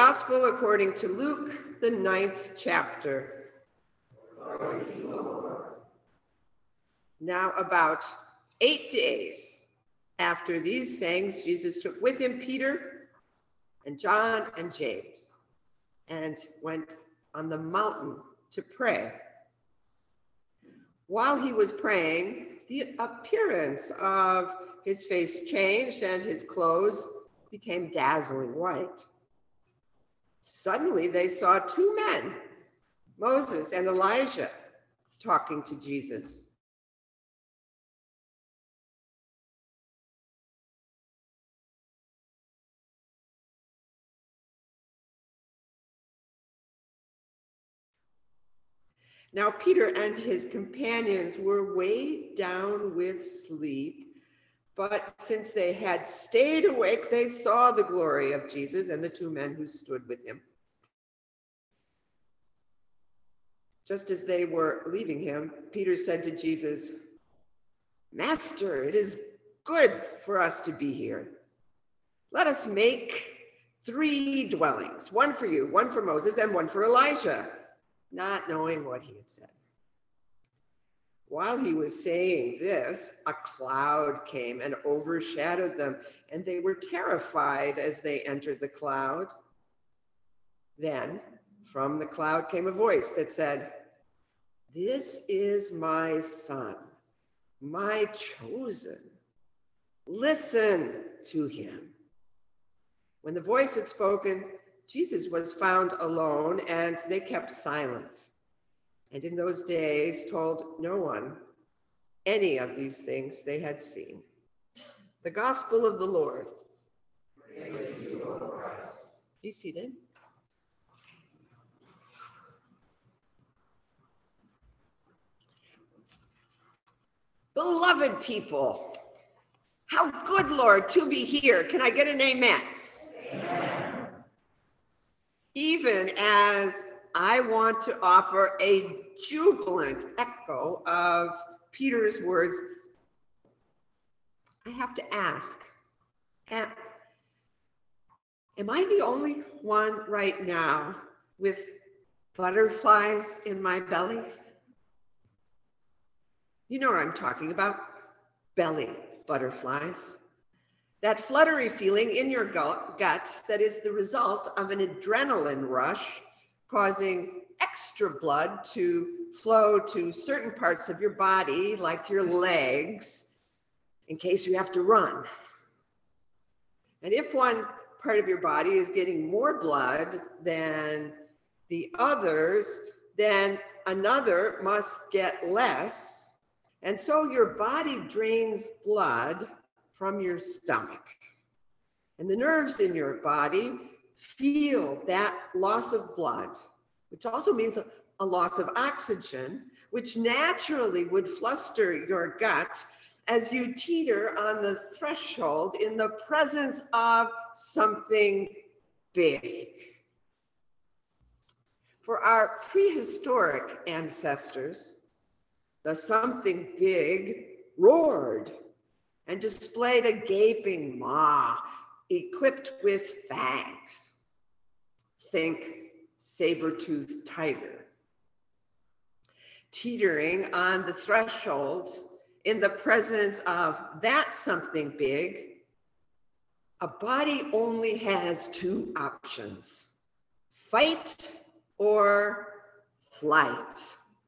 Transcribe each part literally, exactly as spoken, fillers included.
Gospel according to Luke, the ninth chapter. Now about eight days after these sayings, Jesus took with him Peter and John and James and went on the mountain to pray. While he was praying, the appearance of his face changed and his clothes became dazzling white. Suddenly they saw two men, Moses and Elijah, talking to Jesus. Now Peter and his companions were weighed down with sleep, but since they had stayed awake, they saw the glory of Jesus and the two men who stood with him. Just as they were leaving him, Peter said to Jesus, "Master, it is good for us to be here. Let us make three dwellings, one for you, one for Moses, and one for Elijah," not knowing what he had said. While he was saying this, a cloud came and overshadowed them, and they were terrified as they entered the cloud. Then from the cloud came a voice that said, "This is my son, my chosen. Listen to him." When the voice had spoken, Jesus was found alone, and they kept silent. And in those days told no one any of these things they had seen. The gospel of the Lord. Praise to you, O Christ. Be seated. Beloved people, how good, Lord, to be here. Can I get an amen? Amen. Even as I want to offer a jubilant echo of Peter's words, I have to ask, am, am I the only one right now with butterflies in my belly? You know what I'm talking about, belly butterflies. That fluttery feeling in your gut that is the result of an adrenaline rush causing extra blood to flow to certain parts of your body, like your legs, in case you have to run. And if one part of your body is getting more blood than the others, then another must get less. And so your body drains blood from your stomach. And the nerves in your body feel that loss of blood, which also means a, a loss of oxygen, which naturally would fluster your gut as you teeter on the threshold in the presence of something big. For our prehistoric ancestors, the something big roared and displayed a gaping maw equipped with fangs. Think saber-toothed tiger. Teetering on the threshold in the presence of that something big, a body only has two options: fight or flight.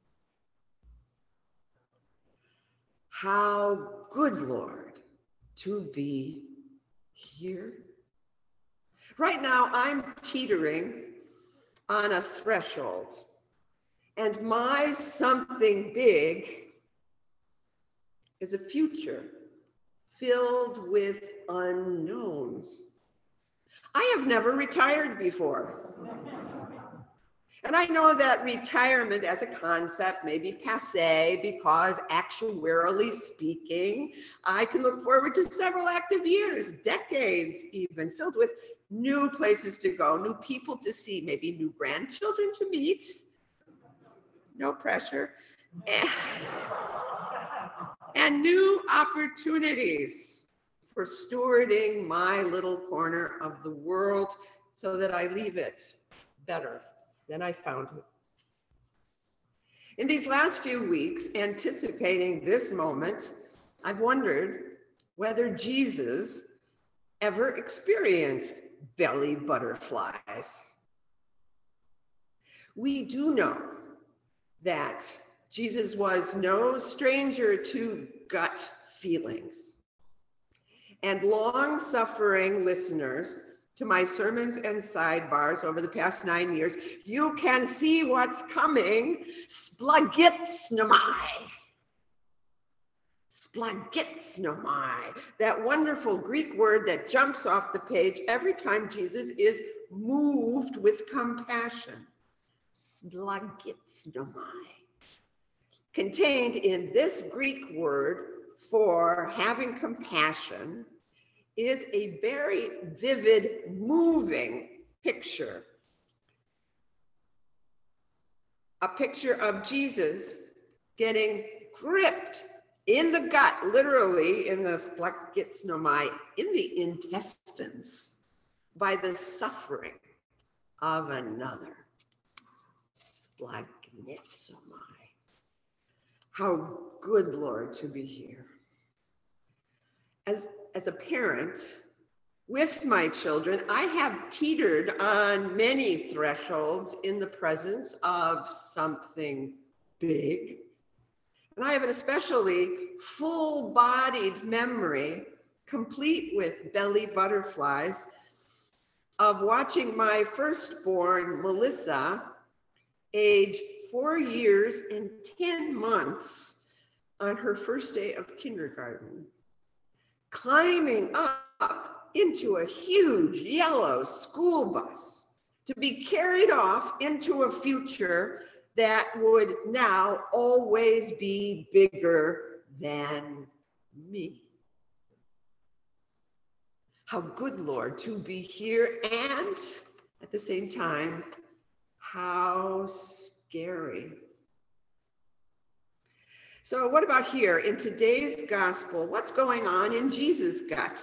How good, Lord, to be here. Right now, I'm teetering on a threshold, and my something big is a future filled with unknowns. I have never retired before. And I know that retirement as a concept may be passé because, actuarially speaking, I can look forward to several active years, decades even, filled with new places to go, new people to see, maybe new grandchildren to meet. No pressure. And, and new opportunities for stewarding my little corner of the world so that I leave it better than I found it. In these last few weeks, anticipating this moment, I've wondered whether Jesus ever experienced belly butterflies. We do know that Jesus was no stranger to gut feelings. And long-suffering listeners to my sermons and sidebars over the past nine years, you can see what's coming. Splagitsnomai. Splagitsnomai, that wonderful Greek word that jumps off the page every time Jesus is moved with compassion. Splagitsnomai. Contained in this Greek word for having compassion is a very vivid, moving picture. A picture of Jesus getting gripped in the gut, literally in the splagitsnomai, in the intestines, by the suffering of another. Splagitsnomai. How good, Lord, to be here. As, as a parent with my children, I have teetered on many thresholds in the presence of something big. And I have an especially full-bodied memory, complete with belly butterflies, of watching my firstborn, Melissa, age four years and ten months, on her first day of kindergarten, climbing up into a huge yellow school bus to be carried off into a future that would now always be bigger than me. How good, Lord, to be here, and at the same time, how scary. So what about here in today's gospel? What's going on in Jesus' gut?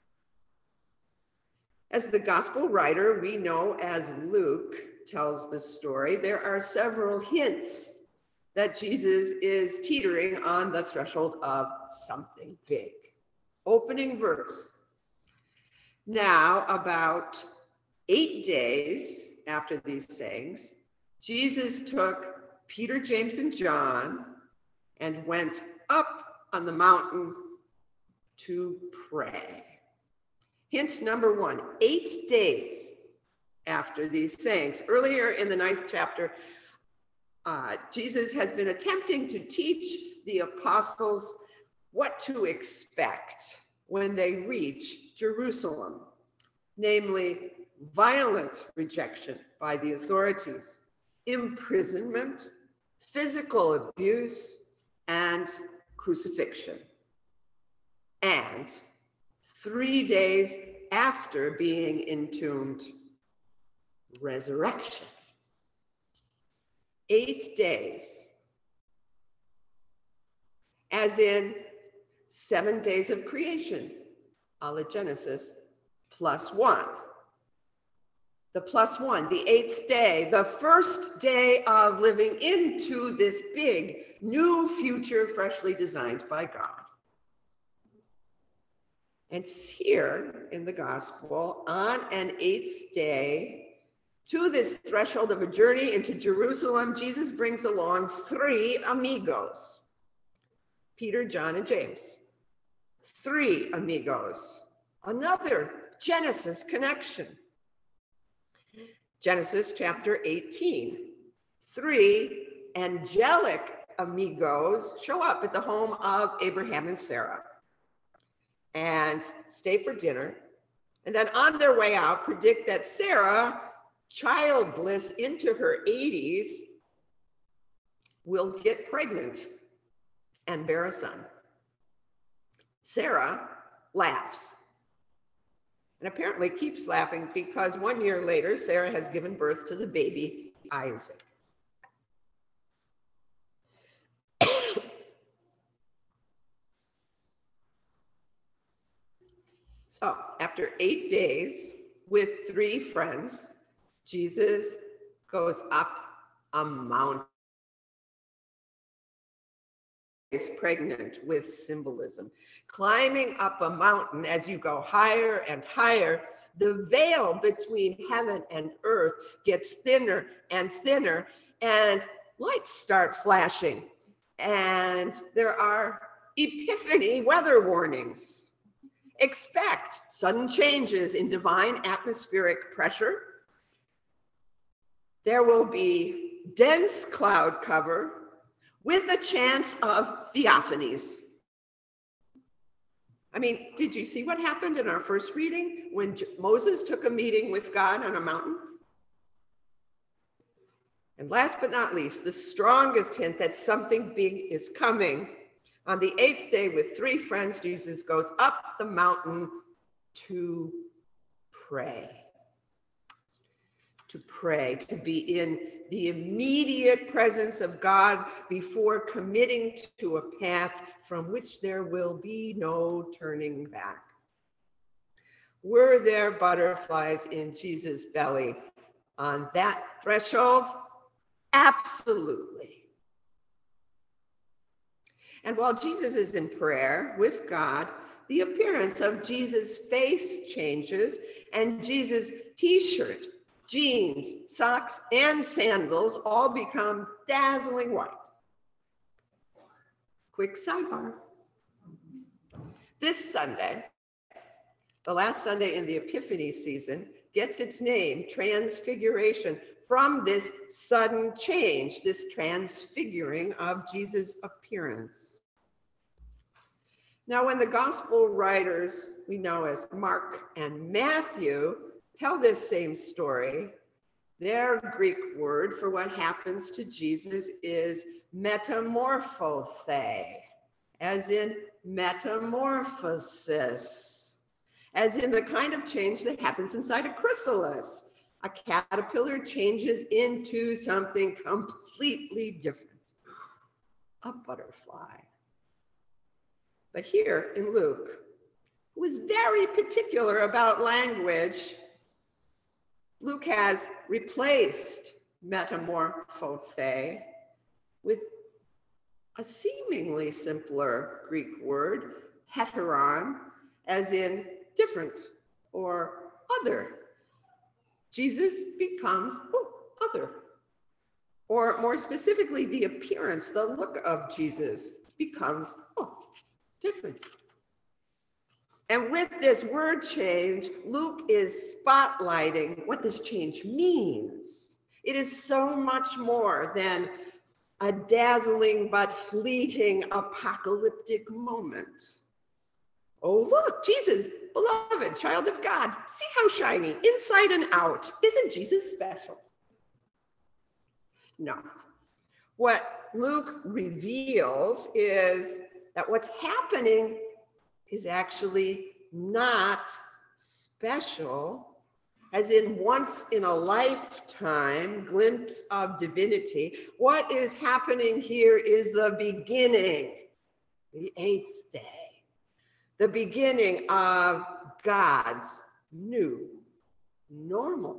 As the gospel writer we know as Luke tells the story, there are several hints that Jesus is teetering on the threshold of something big. Opening verse. Now, about eight days after these sayings, Jesus took Peter, James, and John and went up on the mountain to pray. Hint number one, eight days after these sayings. Earlier in the ninth chapter, uh, Jesus has been attempting to teach the apostles what to expect when they reach Jerusalem, namely violent rejection by the authorities, imprisonment, physical abuse, and crucifixion. And three days after being entombed, resurrection. Eight days, as in seven days of creation, a la Genesis, plus one. The plus one, the eighth day, the first day of living into this big new future freshly designed by God. And here in the gospel, on an eighth day, to this threshold of a journey into Jerusalem, Jesus brings along three amigos, Peter, John, and James. Three amigos, another Genesis connection. Genesis chapter eighteen, three angelic amigos show up at the home of Abraham and Sarah and stay for dinner. And then on their way out, predict that Sarah, childless into her eighties, will get pregnant and bear a son. Sarah laughs. And apparently keeps laughing because one year later, Sarah has given birth to the baby Isaac. So after eight days with three friends, Jesus goes up a mountain. Is pregnant with symbolism. Climbing up a mountain, as you go higher and higher, the veil between heaven and earth gets thinner and thinner, and lights start flashing. And there are epiphany weather warnings. Expect sudden changes in divine atmospheric pressure. There will be dense cloud cover with a chance of theophanies. I mean, did you see what happened in our first reading when J- Moses took a meeting with God on a mountain? And last but not least, the strongest hint that something big is coming. On the eighth day, with three friends, Jesus goes up the mountain to pray. To pray, to be in the immediate presence of God before committing to a path from which there will be no turning back. Were there butterflies in Jesus' belly on that threshold? Absolutely. And while Jesus is in prayer with God, the appearance of Jesus' face changes, and Jesus' t-shirt, jeans, socks, and sandals all become dazzling white. Quick sidebar. This Sunday, the last Sunday in the Epiphany season, gets its name, Transfiguration, from this sudden change, this transfiguring of Jesus' appearance. Now, when the gospel writers we know as Mark and Matthew tell this same story, their Greek word for what happens to Jesus is metamorphothe, as in metamorphosis, as in the kind of change that happens inside a chrysalis. A caterpillar changes into something completely different, a butterfly. But here in Luke, who is very particular about language, Luke has replaced metamorphothe with a seemingly simpler Greek word, heteron, as in different or other. Jesus becomes oh, other. Or more specifically, the appearance, the look of Jesus becomes oh, different. And with this word change, Luke is spotlighting what this change means. It is so much more than a dazzling but fleeting apocalyptic moment. Oh, look, Jesus, beloved child of God, see how shiny, inside and out. Isn't Jesus special? No. What Luke reveals is that what's happening is actually not special, as in once in a lifetime glimpse of divinity. What is happening here is the beginning, the eighth day, the beginning of God's new normal.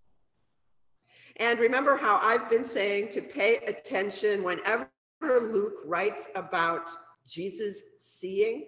And remember how I've been saying to pay attention whenever Luke writes about Jesus seeing?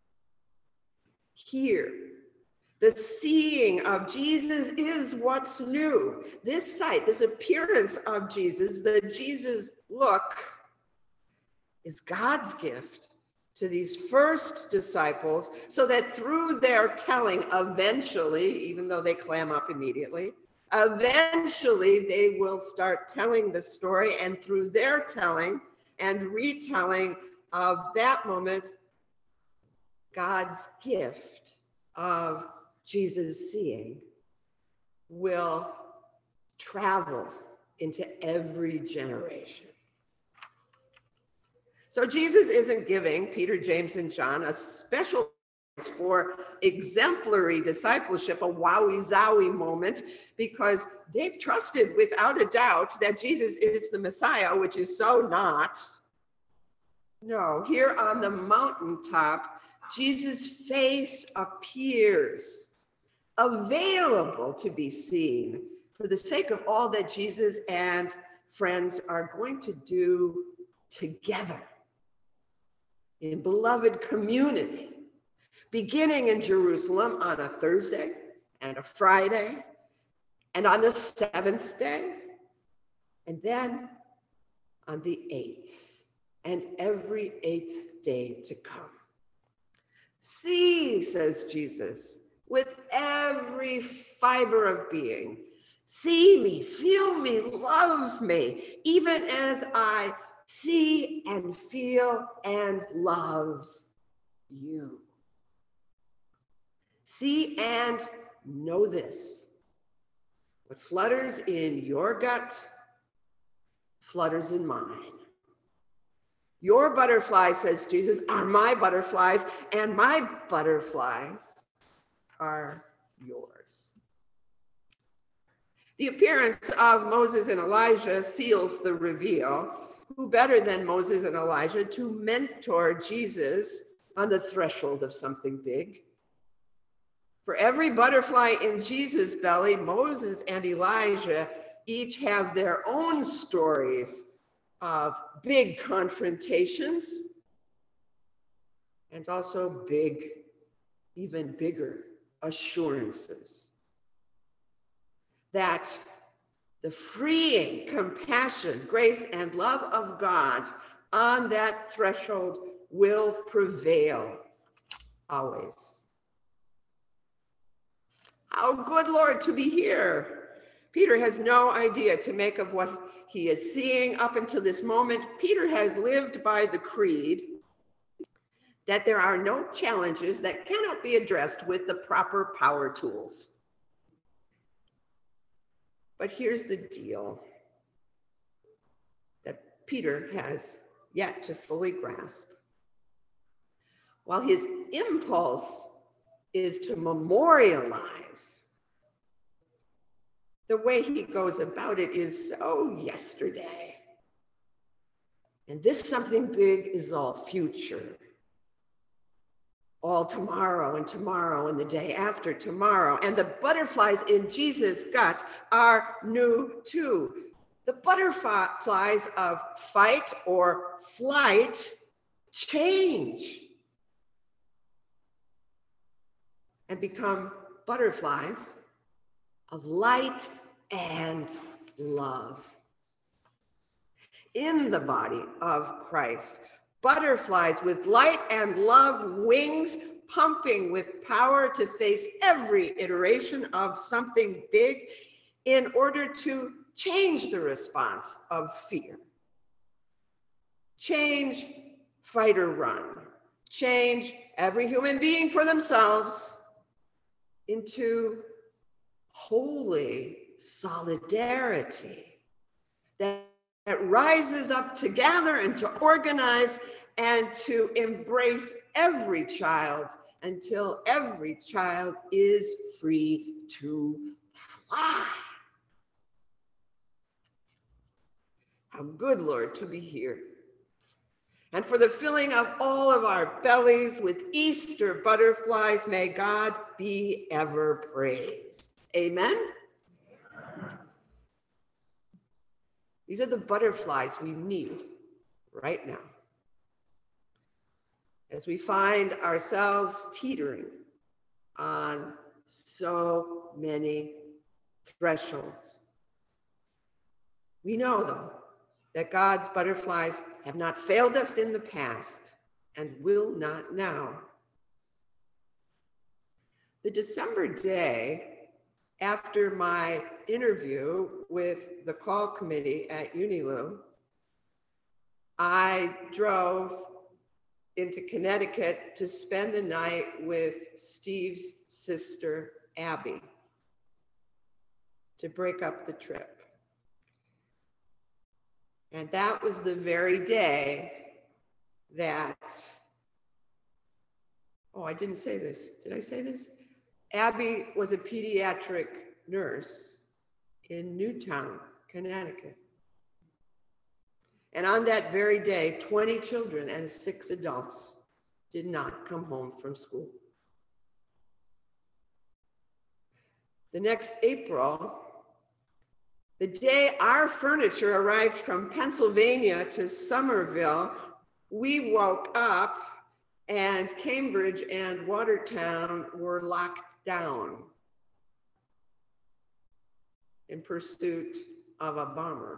Here, the seeing of Jesus is what's new. This sight, this appearance of Jesus, the Jesus look, is God's gift to these first disciples, so that through their telling, eventually, even though they clam up immediately, eventually they will start telling the story, and through their telling and retelling of that moment, God's gift of Jesus seeing will travel into every generation. So Jesus isn't giving Peter, James, and John a special for exemplary discipleship, a wowie-zowie moment, because they've trusted without a doubt that Jesus is the Messiah, which is so not. No, here on the mountaintop, Jesus' face appears available to be seen for the sake of all that Jesus and friends are going to do together in beloved community, beginning in Jerusalem on a Thursday and a Friday, and on the seventh day, and then on the eighth, and every eighth day to come. See, says Jesus, with every fiber of being, see me, feel me, love me, even as I see and feel and love you. See and know this. What flutters in your gut flutters in mine. Your butterflies, says Jesus, are my butterflies, and my butterflies are yours. The appearance of Moses and Elijah seals the reveal. Who better than Moses and Elijah to mentor Jesus on the threshold of something big? For every butterfly in Jesus' belly, Moses and Elijah each have their own stories of big confrontations and also big, even bigger assurances that the freeing compassion, grace, and love of God on that threshold will prevail always. How good, Lord, to be here. Peter has no idea to make of what he is seeing up until this moment. Peter has lived by the creed that there are no challenges that cannot be addressed with the proper power tools. But here's the deal that Peter has yet to fully grasp. While his impulse is to memorialize, the way he goes about it is so yesterday. And this something big is all future. All tomorrow and tomorrow and the day after tomorrow. And the butterflies in Jesus' gut are new too. The butterflies of fight or flight change and become butterflies of light and love. In the body of Christ, butterflies with light and love wings, pumping with power to face every iteration of something big in order to change the response of fear. Change fight or run. Change every human being for themselves into holy solidarity that that rises up to gather and to organize and to embrace every child until every child is free to fly. How good, Lord, to be here. And for the filling of all of our bellies with Easter butterflies, may God be ever praised. Amen. These are the butterflies we need right now as we find ourselves teetering on so many thresholds. We know, though, that God's butterflies have not failed us in the past and will not now. The December day after my interview with the call committee at UniLou, I drove into Connecticut to spend the night with Steve's sister, Abby, to break up the trip. And that was the very day that, oh, I didn't say this. Did I say this? Abby was a pediatric nurse in Newtown, Connecticut. And on that very day, twenty children and six adults did not come home from school. the next April, the day our furniture arrived from Pennsylvania to Somerville, we woke up and Cambridge and Watertown were locked down in pursuit of a bomber.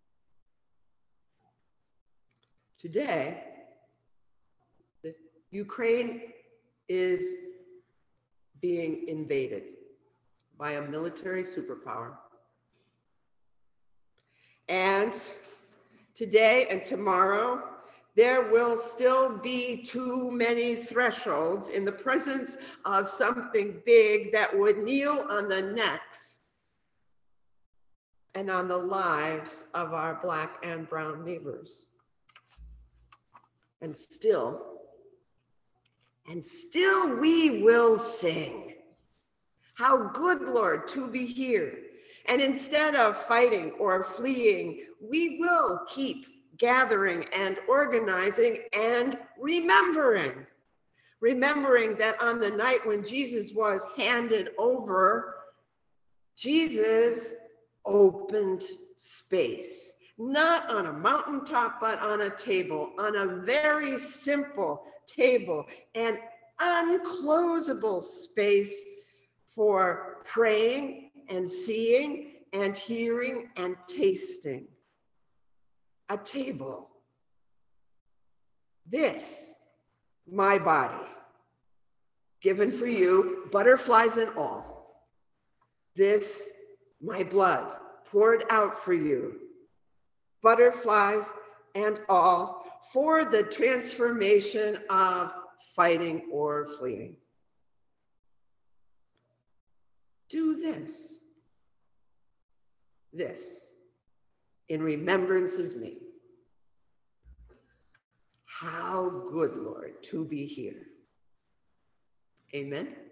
Today, the Ukraine is being invaded by a military superpower. And today and tomorrow, there will still be too many thresholds in the presence of something big that would kneel on the necks and on the lives of our Black and brown neighbors. And still, and still we will sing, how good, Lord, to be here. And instead of fighting or fleeing, we will keep gathering and organizing and remembering. Remembering that on the night when Jesus was handed over, Jesus opened space, not on a mountaintop, but on a table, on a very simple table, an unclosable space for praying and seeing and hearing and tasting. A table. This, my body, given for you, butterflies and all. This, my blood, poured out for you, butterflies and all, for the transformation of fighting or fleeing. Do this, this, in remembrance of me. How good, Lord, to be here. Amen.